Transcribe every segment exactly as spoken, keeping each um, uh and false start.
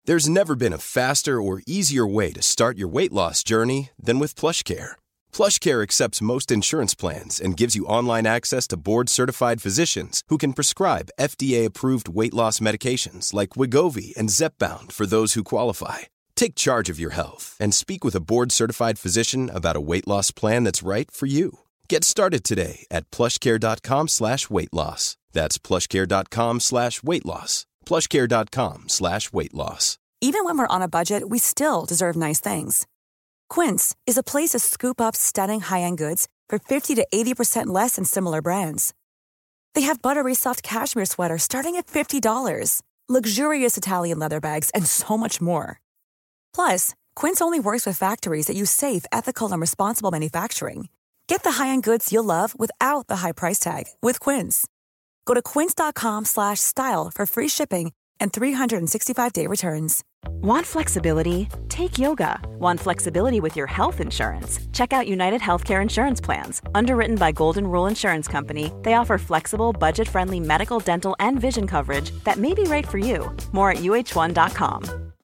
There's never been a faster or easier way to start your weight loss journey than with PlushCare. PlushCare accepts most insurance plans and gives you online access to board-certified physicians who can prescribe F D A-approved weight loss medications like Wegovy and Zepbound for those who qualify. Take charge of your health and speak with a board-certified physician about a weight loss plan that's right for you. Get started today at plushcare.com slash weight loss. That's plushcare.com slash weight loss. plushcare.com slash weight loss. Even when we're on a budget, we still deserve nice things. Quince is a place to scoop up stunning high-end goods for fifty to eighty percent less than similar brands. They have buttery soft cashmere sweaters starting at fifty dollars, luxurious Italian leather bags, and so much more. Plus, Quince only works with factories that use safe, ethical, and responsible manufacturing. Get the high-end goods you'll love without the high price tag with Quince. Go to quince.com slash style for free shipping and three sixty-five day returns. Want flexibility? Take yoga. Want flexibility with your health insurance? Check out United Healthcare Insurance Plans. Underwritten by Golden Rule Insurance Company, they offer flexible, budget-friendly medical, dental, and vision coverage that may be right for you. More at u h one dot com.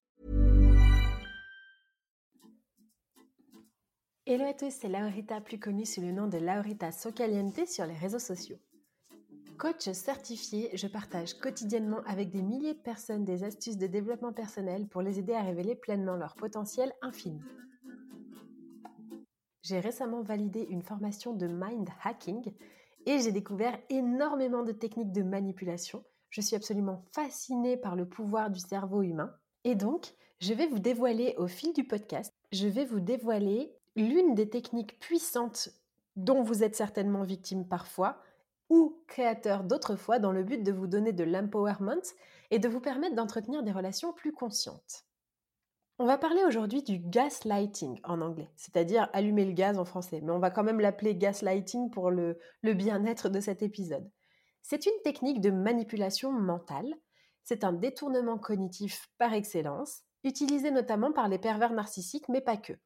Hello à tous, c'est Laurita, plus connue sous le nom de Laurita Socaliente sur les réseaux sociaux. Coach certifié, je partage quotidiennement avec des milliers de personnes des astuces de développement personnel pour les aider à révéler pleinement leur potentiel infini. J'ai récemment validé une formation de mind hacking et j'ai découvert énormément de techniques de manipulation. Je suis absolument fascinée par le pouvoir du cerveau humain et donc je vais vous dévoiler au fil du podcast, je vais vous dévoiler l'une des techniques puissantes dont vous êtes certainement victime parfois ou créateur d'autres fois dans le but de vous donner de l'empowerment et de vous permettre d'entretenir des relations plus conscientes. On va parler aujourd'hui du gaslighting en anglais, c'est-à-dire allumer le gaz en français, mais on va quand même l'appeler gaslighting pour le, le bien-être de cet épisode. C'est une technique de manipulation mentale, c'est un détournement cognitif par excellence, utilisé notamment par les pervers narcissiques, mais pas que.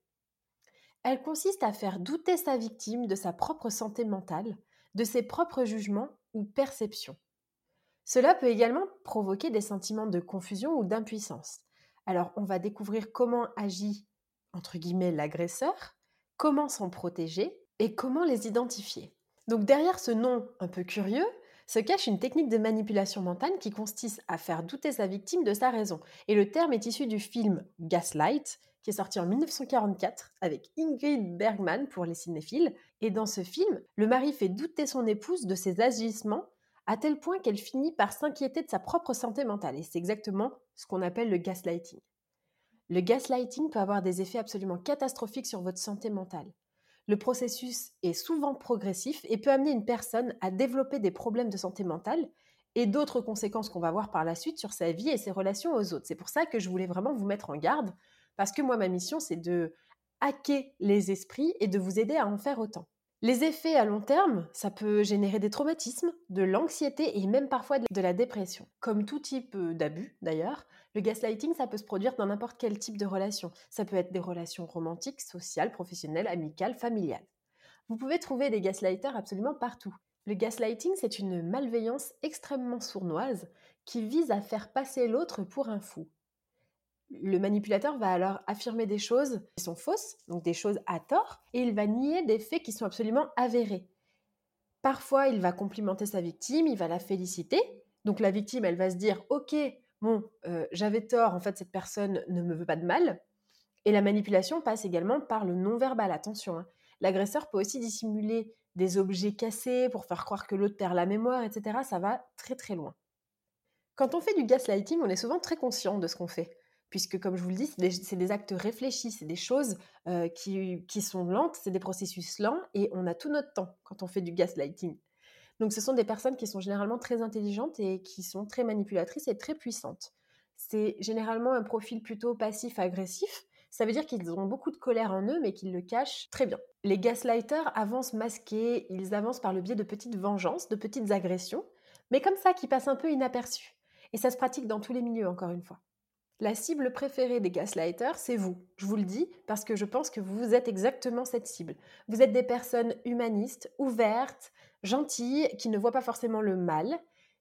Elle consiste à faire douter sa victime de sa propre santé mentale, de ses propres jugements ou perceptions. Cela peut également provoquer des sentiments de confusion ou d'impuissance. Alors, on va découvrir comment agit, entre guillemets, l'agresseur, comment s'en protéger et comment les identifier. Donc derrière ce nom un peu curieux, se cache une technique de manipulation mentale qui consiste à faire douter sa victime de sa raison. Et le terme est issu du film Gaslight, qui est sorti en dix-neuf cent quarante-quatre avec Ingrid Bergman pour les cinéphiles. Et dans ce film, le mari fait douter son épouse de ses agissements à tel point qu'elle finit par s'inquiéter de sa propre santé mentale. Et c'est exactement ce qu'on appelle le gaslighting. Le gaslighting peut avoir des effets absolument catastrophiques sur votre santé mentale. Le processus est souvent progressif et peut amener une personne à développer des problèmes de santé mentale et d'autres conséquences qu'on va voir par la suite sur sa vie et ses relations aux autres. C'est pour ça que je voulais vraiment vous mettre en garde, parce que moi, ma mission, c'est de hacker les esprits et de vous aider à en faire autant. Les effets à long terme, ça peut générer des traumatismes, de l'anxiété et même parfois de la dépression. Comme tout type d'abus, d'ailleurs, le gaslighting, ça peut se produire dans n'importe quel type de relation. Ça peut être des relations romantiques, sociales, professionnelles, amicales, familiales. Vous pouvez trouver des gaslighters absolument partout. Le gaslighting, c'est une malveillance extrêmement sournoise qui vise à faire passer l'autre pour un fou. Le manipulateur va alors affirmer des choses qui sont fausses, donc des choses à tort, et il va nier des faits qui sont absolument avérés. Parfois, il va complimenter sa victime, il va la féliciter. Donc la victime, elle va se dire « Ok, bon, euh, j'avais tort, en fait, cette personne ne me veut pas de mal. » Et la manipulation passe également par le non-verbal, attention. Hein. L'agresseur peut aussi dissimuler des objets cassés pour faire croire que l'autre perd la mémoire, et cetera. Ça va très très loin. Quand on fait du gaslighting, on est souvent très conscient de ce qu'on fait. Puisque, comme je vous le dis, c'est des, c'est des actes réfléchis, c'est des choses euh, qui, qui sont lentes, c'est des processus lents, et on a tout notre temps quand on fait du gaslighting. Donc, ce sont des personnes qui sont généralement très intelligentes et qui sont très manipulatrices et très puissantes. C'est généralement un profil plutôt passif-agressif. Ça veut dire qu'ils ont beaucoup de colère en eux, mais qu'ils le cachent très bien. Les gaslighters avancent masqués, ils avancent par le biais de petites vengeances, de petites agressions, mais comme ça, qui passent un peu inaperçues. Et ça se pratique dans tous les milieux, encore une fois. La cible préférée des gaslighters, c'est vous. Je vous le dis parce que je pense que vous êtes exactement cette cible. Vous êtes des personnes humanistes, ouvertes, gentilles, qui ne voient pas forcément le mal.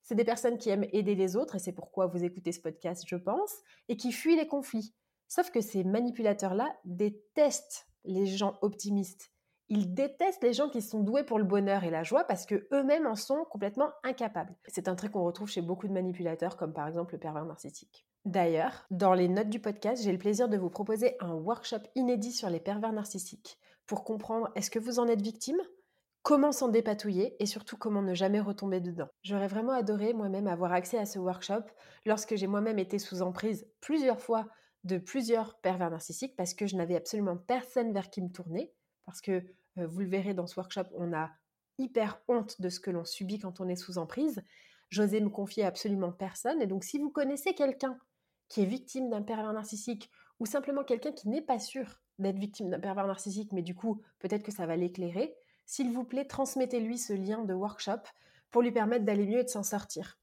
C'est des personnes qui aiment aider les autres, et c'est pourquoi vous écoutez ce podcast, je pense, et qui fuient les conflits. Sauf que ces manipulateurs-là détestent les gens optimistes. Ils détestent les gens qui sont doués pour le bonheur et la joie parce qu'eux-mêmes en sont complètement incapables. C'est un trait qu'on retrouve chez beaucoup de manipulateurs, comme par exemple le pervers narcissique. D'ailleurs, dans les notes du podcast, j'ai le plaisir de vous proposer un workshop inédit sur les pervers narcissiques pour comprendre est-ce que vous en êtes victime, comment s'en dépatouiller et surtout comment ne jamais retomber dedans. J'aurais vraiment adoré moi-même avoir accès à ce workshop lorsque j'ai moi-même été sous emprise plusieurs fois de plusieurs pervers narcissiques parce que je n'avais absolument personne vers qui me tourner. Parce que, euh, vous le verrez dans ce workshop, on a hyper honte de ce que l'on subit quand on est sous emprise. J'osais me confier à absolument personne. Et donc, si vous connaissez quelqu'un qui est victime d'un pervers narcissique ou simplement quelqu'un qui n'est pas sûr d'être victime d'un pervers narcissique, mais du coup, peut-être que ça va l'éclairer, s'il vous plaît, transmettez-lui ce lien de workshop pour lui permettre d'aller mieux et de s'en sortir.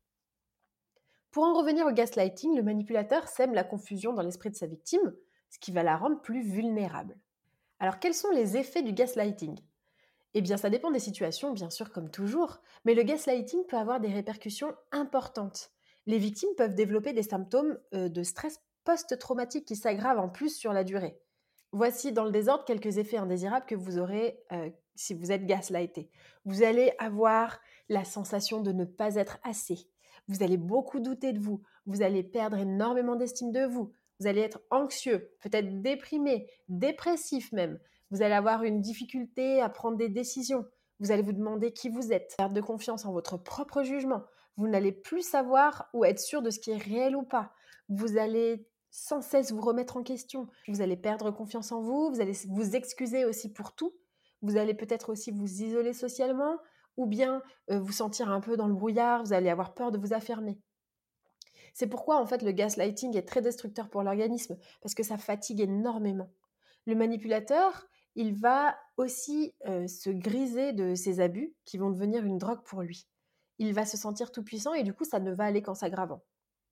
Pour en revenir au gaslighting, le manipulateur sème la confusion dans l'esprit de sa victime, ce qui va la rendre plus vulnérable. Alors, quels sont les effets du gaslighting ? Eh bien, ça dépend des situations, bien sûr, comme toujours, mais le gaslighting peut avoir des répercussions importantes. Les victimes peuvent développer des symptômes euh, de stress post-traumatique qui s'aggravent en plus sur la durée. Voici dans le désordre quelques effets indésirables que vous aurez euh, si vous êtes gaslighté. Vous allez avoir la sensation de ne pas être assez. Vous allez beaucoup douter de vous. Vous allez perdre énormément d'estime de vous. Vous allez être anxieux, peut-être déprimé, dépressif même. Vous allez avoir une difficulté à prendre des décisions. Vous allez vous demander qui vous êtes, perdre de confiance en votre propre jugement. Vous n'allez plus savoir ou être sûr de ce qui est réel ou pas. Vous allez sans cesse vous remettre en question. Vous allez perdre confiance en vous. Vous allez vous excuser aussi pour tout. Vous allez peut-être aussi vous isoler socialement ou bien euh, vous sentir un peu dans le brouillard. Vous allez avoir peur de vous affirmer. C'est pourquoi en fait le gaslighting est très destructeur pour l'organisme parce que ça fatigue énormément. Le manipulateur, il va aussi euh, se griser de ses abus qui vont devenir une drogue pour lui. Il va se sentir tout puissant et du coup ça ne va aller qu'en s'aggravant.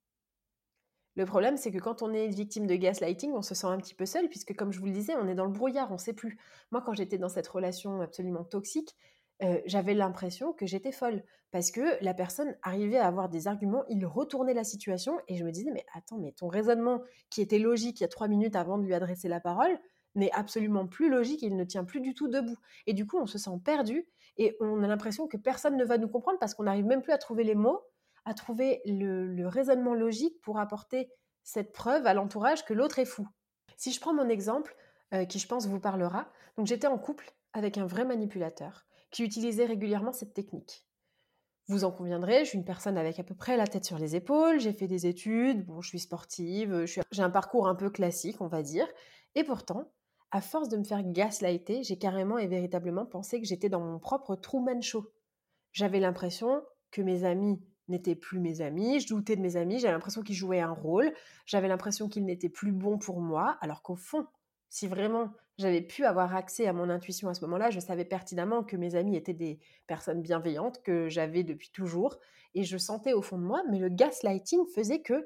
Le problème, c'est que quand on est victime de gaslighting, on se sent un petit peu seul puisque comme je vous le disais, on est dans le brouillard, on ne sait plus. Moi, quand j'étais dans cette relation absolument toxique, euh, j'avais l'impression que j'étais folle parce que la personne arrivait à avoir des arguments, il retournait la situation et je me disais mais attends, mais ton raisonnement qui était logique il y a trois minutes avant de lui adresser la parole n'est absolument plus logique, il ne tient plus du tout debout. Et du coup, on se sent perdu et on a l'impression que personne ne va nous comprendre parce qu'on n'arrive même plus à trouver les mots, à trouver le, le raisonnement logique pour apporter cette preuve à l'entourage que l'autre est fou. Si je prends mon exemple, euh, qui je pense vous parlera, donc j'étais en couple avec un vrai manipulateur qui utilisait régulièrement cette technique. Vous en conviendrez, je suis une personne avec à peu près la tête sur les épaules, j'ai fait des études, bon, je suis sportive, je suis... j'ai un parcours un peu classique, on va dire, et pourtant, à force de me faire gaslighter, j'ai carrément et véritablement pensé que j'étais dans mon propre Truman Show. J'avais l'impression que mes amis n'étaient plus mes amis, je doutais de mes amis, j'avais l'impression qu'ils jouaient un rôle, j'avais l'impression qu'ils n'étaient plus bons pour moi, alors qu'au fond, si vraiment j'avais pu avoir accès à mon intuition à ce moment-là, je savais pertinemment que mes amis étaient des personnes bienveillantes que j'avais depuis toujours et je sentais au fond de moi, mais le gaslighting faisait que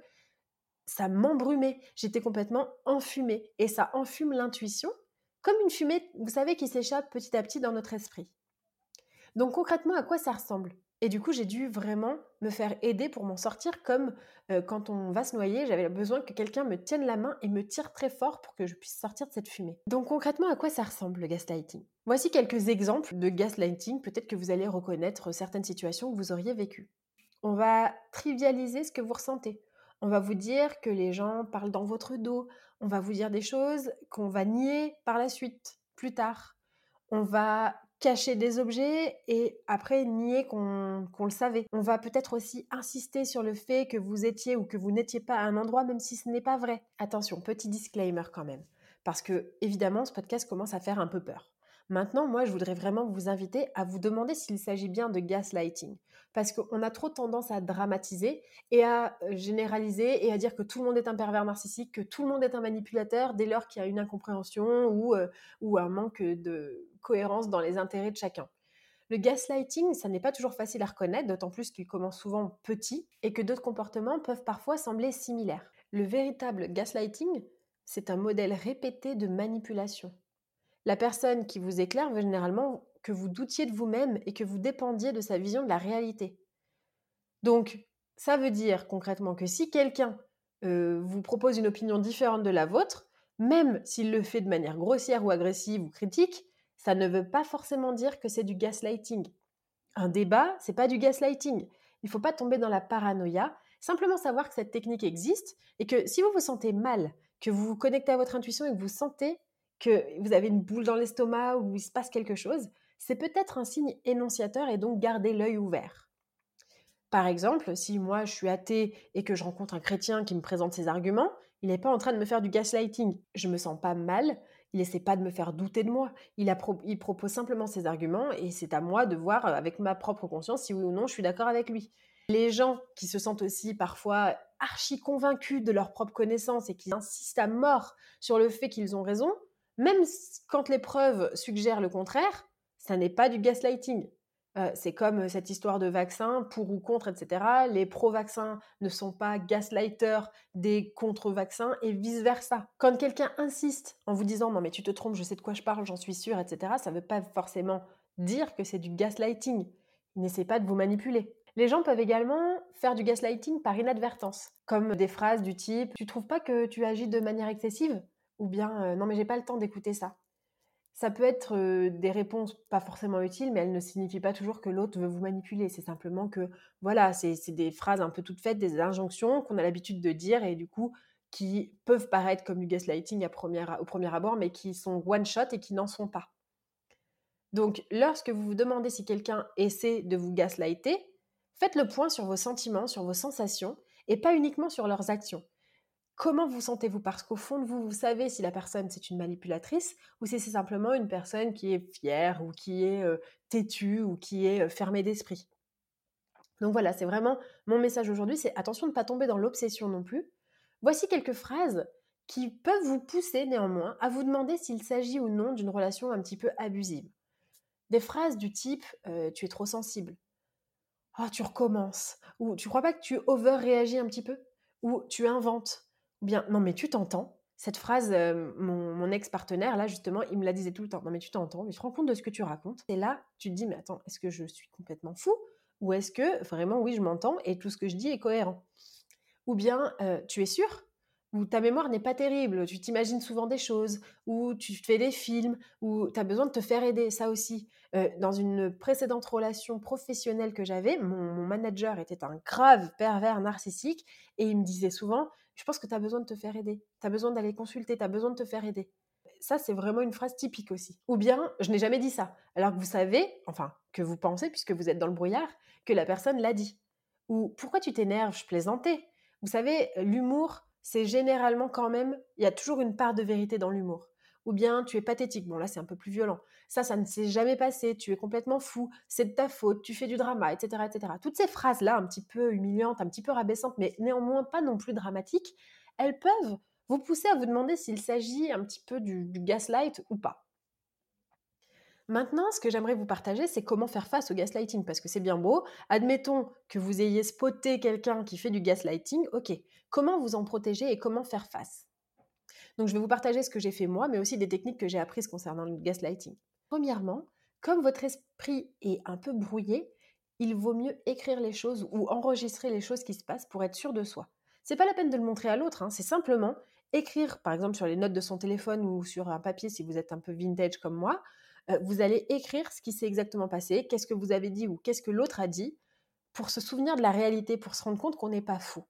ça m'embrumait, j'étais complètement enfumée et ça enfume l'intuition comme une fumée, vous savez, qui s'échappe petit à petit dans notre esprit. Donc concrètement, à quoi ça ressemble ? Et du coup, j'ai dû vraiment me faire aider pour m'en sortir comme euh, quand on va se noyer, j'avais besoin que quelqu'un me tienne la main et me tire très fort pour que je puisse sortir de cette fumée. Donc concrètement, à quoi ça ressemble le gaslighting ? Voici quelques exemples de gaslighting, peut-être que vous allez reconnaître certaines situations que vous auriez vécues. On va trivialiser ce que vous ressentez. On va vous dire que les gens parlent dans votre dos. On va vous dire des choses qu'on va nier par la suite, plus tard. On va cacher des objets et après nier qu'on, qu'on le savait. On va peut-être aussi insister sur le fait que vous étiez ou que vous n'étiez pas à un endroit même si ce n'est pas vrai. Attention, petit disclaimer quand même, parce que évidemment ce podcast commence à faire un peu peur. Maintenant, moi, je voudrais vraiment vous inviter à vous demander s'il s'agit bien de gaslighting, parce qu'on a trop tendance à dramatiser et à généraliser et à dire que tout le monde est un pervers narcissique, que tout le monde est un manipulateur dès lors qu'il y a une incompréhension ou, euh, ou un manque de cohérence dans les intérêts de chacun. Le gaslighting, ça n'est pas toujours facile à reconnaître, d'autant plus qu'il commence souvent petit et que d'autres comportements peuvent parfois sembler similaires. Le véritable gaslighting, c'est un modèle répété de manipulation. La personne qui vous éclaire veut généralement que vous doutiez de vous-même et que vous dépendiez de sa vision de la réalité. Donc, ça veut dire concrètement que si quelqu'un euh, vous propose une opinion différente de la vôtre, même s'il le fait de manière grossière ou agressive ou critique, ça ne veut pas forcément dire que c'est du gaslighting. Un débat, c'est pas du gaslighting. Il ne faut pas tomber dans la paranoïa, simplement savoir que cette technique existe et que si vous vous sentez mal, que vous vous connectez à votre intuition et que vous sentez que vous avez une boule dans l'estomac ou il se passe quelque chose, c'est peut-être un signe énonciateur et donc gardez l'œil ouvert. Par exemple, si moi je suis athée et que je rencontre un chrétien qui me présente ses arguments, il n'est pas en train de me faire du gaslighting. Je me sens pas mal, il n'essaie pas de me faire douter de moi. Il, a pro- il propose simplement ses arguments et c'est à moi de voir euh, avec ma propre conscience si oui ou non je suis d'accord avec lui. Les gens qui se sentent aussi parfois archi convaincus de leur propre connaissance et qui insistent à mort sur le fait qu'ils ont raison, même quand les preuves suggèrent le contraire, ça n'est pas du gaslighting. Euh, c'est comme cette histoire de vaccin, pour ou contre, et cetera. Les pro-vaccins ne sont pas gaslighters des contre-vaccins et vice-versa. Quand quelqu'un insiste en vous disant « non mais tu te trompes, je sais de quoi je parle, j'en suis sûre, et cetera » ça ne veut pas forcément dire que c'est du gaslighting. Il n'essaie pas de vous manipuler. Les gens peuvent également faire du gaslighting par inadvertance, comme des phrases du type « tu trouves pas que tu agis de manière excessive ?» ou bien euh, « non mais j'ai pas le temps d'écouter ça ». Ça peut être euh, des réponses pas forcément utiles, mais elles ne signifient pas toujours que l'autre veut vous manipuler. C'est simplement que, voilà, c'est, c'est des phrases un peu toutes faites, des injonctions qu'on a l'habitude de dire et du coup, qui peuvent paraître comme du gaslighting à première, au premier abord, mais qui sont one-shot et qui n'en sont pas. Donc, lorsque vous vous demandez si quelqu'un essaie de vous gaslighter, faites le point sur vos sentiments, sur vos sensations, et pas uniquement sur leurs actions. Comment vous sentez-vous? Parce qu'au fond de vous, vous savez si la personne c'est une manipulatrice ou si c'est simplement une personne qui est fière ou qui est euh, têtue ou qui est euh, fermée d'esprit. Donc voilà, c'est vraiment mon message aujourd'hui, c'est attention de ne pas tomber dans l'obsession non plus. Voici quelques phrases qui peuvent vous pousser néanmoins à vous demander s'il s'agit ou non d'une relation un petit peu abusive. Des phrases du type euh, tu es trop sensible »,« oh tu recommences » ou tu crois pas que tu over-réagis un petit peu ou tu inventes. Ou bien, non mais tu t'entends. Cette phrase, euh, mon, mon ex-partenaire, là justement, il me la disait tout le temps. Non mais tu t'entends, mais tu te rends compte de ce que tu racontes. Et là, tu te dis, mais attends, est-ce que je suis complètement fou? Ou est-ce que vraiment, oui, je m'entends et tout ce que je dis est cohérent? Ou bien, euh, tu es sûr? Ou ta mémoire n'est pas terrible, tu t'imagines souvent des choses, ou tu fais des films, ou tu as besoin de te faire aider, ça aussi. Euh, dans une précédente relation professionnelle que j'avais, mon, mon manager était un grave pervers narcissique et il me disait souvent, je pense que tu as besoin de te faire aider, tu as besoin d'aller consulter, tu as besoin de te faire aider. Ça, c'est vraiment une phrase typique aussi. Ou bien, je n'ai jamais dit ça, alors que vous savez, enfin, que vous pensez, puisque vous êtes dans le brouillard, que la personne l'a dit. Ou pourquoi tu t'énerves, je plaisantais. Vous savez, l'humour, c'est généralement quand même, il y a toujours une part de vérité dans l'humour. Ou bien, tu es pathétique. Bon, là, c'est un peu plus violent. Ça, ça ne s'est jamais passé. Tu es complètement fou. C'est de ta faute. Tu fais du drama, et cetera, et cetera. Toutes ces phrases-là, un petit peu humiliantes, un petit peu rabaissantes, mais néanmoins pas non plus dramatiques, elles peuvent vous pousser à vous demander s'il s'agit un petit peu du, du gaslight ou pas. Maintenant, ce que j'aimerais vous partager, c'est comment faire face au gaslighting, parce que c'est bien beau. Admettons que vous ayez spoté quelqu'un qui fait du gaslighting, ok. Comment vous en protéger et comment faire face? Donc, je vais vous partager ce que j'ai fait moi, mais aussi des techniques que j'ai apprises concernant le gaslighting. Premièrement, comme votre esprit est un peu brouillé, il vaut mieux écrire les choses ou enregistrer les choses qui se passent pour être sûr de soi. C'est pas la peine de le montrer à l'autre, hein, c'est simplement écrire, par exemple sur les notes de son téléphone ou sur un papier si vous êtes un peu vintage comme moi. Euh, vous allez écrire ce qui s'est exactement passé, qu'est-ce que vous avez dit ou qu'est-ce que l'autre a dit, pour se souvenir de la réalité, pour se rendre compte qu'on n'est pas fou.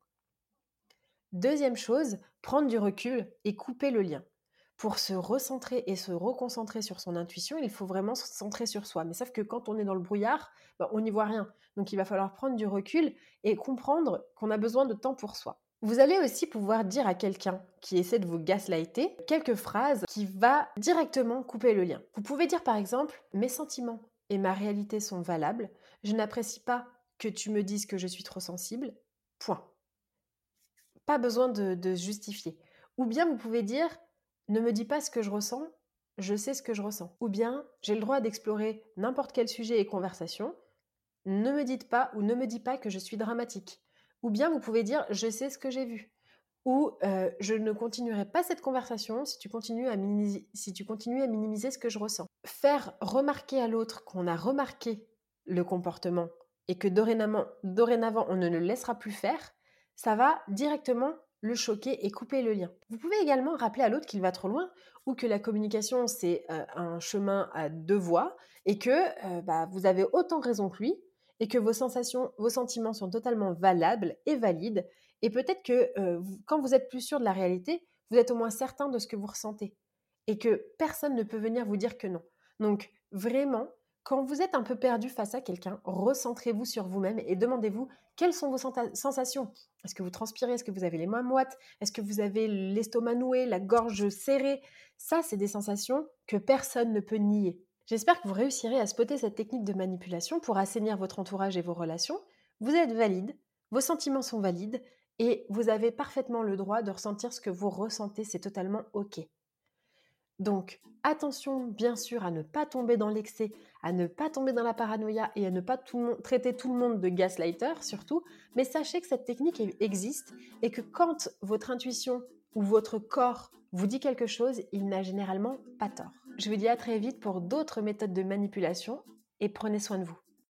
Deuxième chose, prendre du recul et couper le lien. Pour se recentrer et se reconcentrer sur son intuition, il faut vraiment se centrer sur soi. Mais sauf que quand on est dans le brouillard, ben, on n'y voit rien. Donc il va falloir prendre du recul et comprendre qu'on a besoin de temps pour soi. Vous allez aussi pouvoir dire à quelqu'un qui essaie de vous gaslighter quelques phrases qui va directement couper le lien. Vous pouvez dire par exemple « Mes sentiments et ma réalité sont valables. Je n'apprécie pas que tu me dises que je suis trop sensible. Point. » Pas besoin de, de justifier. Ou bien vous pouvez dire « Ne me dis pas ce que je ressens, je sais ce que je ressens. » Ou bien « J'ai le droit d'explorer n'importe quel sujet et conversation. Ne me dites pas ou ne me dis pas que je suis dramatique. » Ou bien vous pouvez dire « Je sais ce que j'ai vu. » Ou euh, « Je ne continuerai pas cette conversation si tu, continues à minimiser, si tu continues à minimiser ce que je ressens. » Faire remarquer à l'autre qu'on a remarqué le comportement et que dorénavant, dorénavant on ne le laissera plus faire, ça va directement le choquer et couper le lien. Vous pouvez également rappeler à l'autre qu'il va trop loin ou que la communication, c'est euh, un chemin à deux voies et que euh, bah, vous avez autant raison que lui et que vos sensations, vos sentiments sont totalement valables et valides. Et peut-être que euh, vous, quand vous êtes plus sûr de la réalité, vous êtes au moins certain de ce que vous ressentez et que personne ne peut venir vous dire que non. Donc vraiment, quand vous êtes un peu perdu face à quelqu'un, recentrez-vous sur vous-même et demandez-vous quelles sont vos sensations. Est-ce que vous transpirez? Est-ce que vous avez les mains moites? Est-ce que vous avez l'estomac noué, la gorge serrée? Ça, c'est des sensations que personne ne peut nier. J'espère que vous réussirez à spotter cette technique de manipulation pour assainir votre entourage et vos relations. Vous êtes valide, vos sentiments sont valides et vous avez parfaitement le droit de ressentir ce que vous ressentez, c'est totalement OK. Donc, attention bien sûr à ne pas tomber dans l'excès, à ne pas tomber dans la paranoïa et à ne pas tout le monde, traiter tout le monde de gaslighter surtout, mais sachez que cette technique existe et que quand votre intuition ou votre corps vous dit quelque chose, il n'a généralement pas tort. Je vous dis à très vite pour d'autres méthodes de manipulation et prenez soin de vous.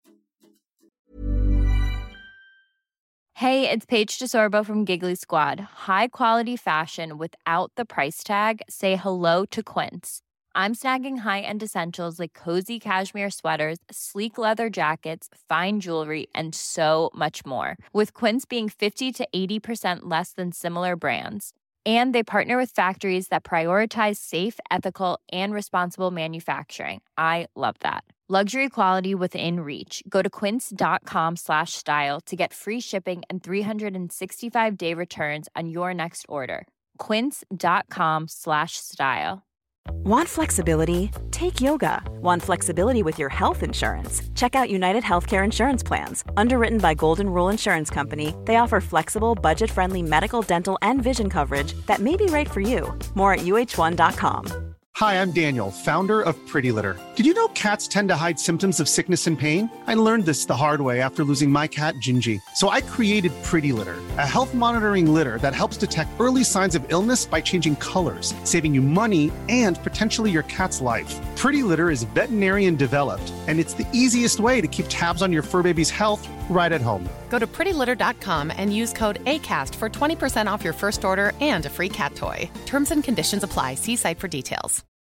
Hey, it's Paige DeSorbo from Giggly Squad. High quality fashion without the price tag. Say hello to Quince. I'm snagging high-end essentials like cozy cashmere sweaters, sleek leather jackets, fine jewelry, and so much more. With Quince being fifty to eighty percent less than similar brands. And they partner with factories that prioritize safe, ethical, and responsible manufacturing. I love that. Luxury quality within reach. Go to quince.com slash style to get free shipping and three sixty-five day returns on your next order. Quince.com slash style. Want flexibility? Take yoga. Want flexibility with your health insurance? Check out United Healthcare Insurance Plans. Underwritten by Golden Rule Insurance Company, they offer flexible, budget-friendly medical, dental, and vision coverage that may be right for you. More at U H one dot com. Hi, I'm Daniel, founder of Pretty Litter. Did you know cats tend to hide symptoms of sickness and pain? I learned this the hard way after losing my cat, Gingy. So I created Pretty Litter, a health monitoring litter that helps detect early signs of illness by changing colors, saving you money and potentially your cat's life. Pretty Litter is veterinarian developed, and it's the easiest way to keep tabs on your fur baby's health right at home. Go to pretty litter dot com and use code ACAST for twenty percent off your first order and a free cat toy. Terms and conditions apply. See site for details.